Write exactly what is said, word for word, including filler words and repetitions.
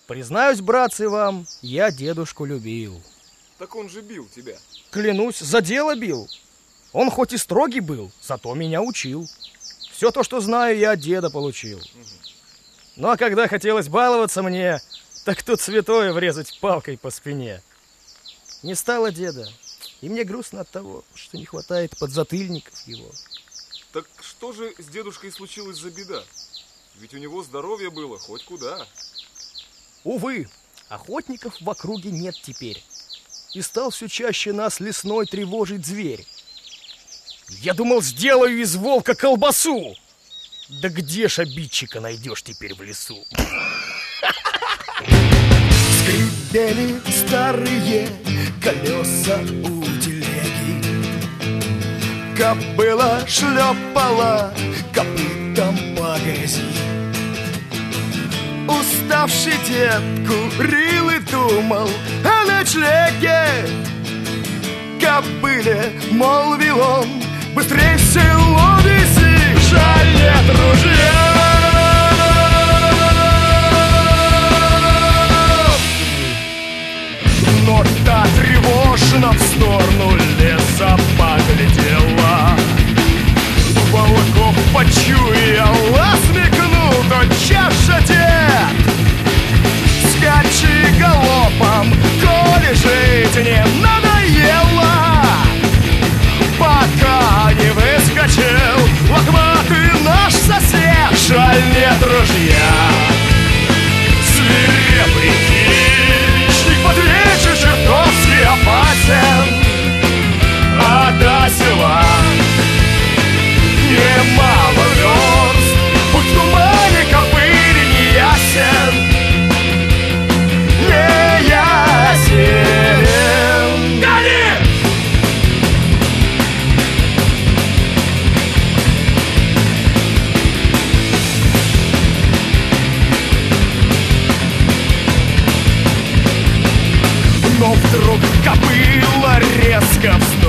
Признаюсь, братцы, вам, я дедушку любил. Так он же бил тебя. Клянусь, за дело бил. Он хоть и строгий был, зато меня учил. Все то, что знаю, я от деда получил. Угу. Ну а когда хотелось баловаться мне, так тут святое врезать палкой по спине. Не стало деда, и мне грустно от того, что не хватает подзатыльников его. Так что же с дедушкой случилось за беда? Ведь у него здоровье было хоть куда. Увы, охотников в округе нет теперь. И стал все чаще нас лесной тревожить зверь. Я думал, сделаю из волка колбасу. Да где ж обидчика найдешь теперь в лесу? Скрипели старые колеса у телеги. Кобыла шлепала копытом по грязи. Уставший дед курил и думал о ночлеге. Кобыле молвил он: быстрей в село вези, жаль нет ружья. Но та тревожно в сторону леса поглядела. Волков почуяла, смекнул тотчас же дед. Скачи галопом, коли жить не надоело, пока не выскочил лохматый наш сосед. Жаль нет ружья. Свирепый хищник под вечер чертовски опасен, а до села немало верст, путь в тумане копыли не ясен, не ясен. Гони! Но вдруг кобыла резко встала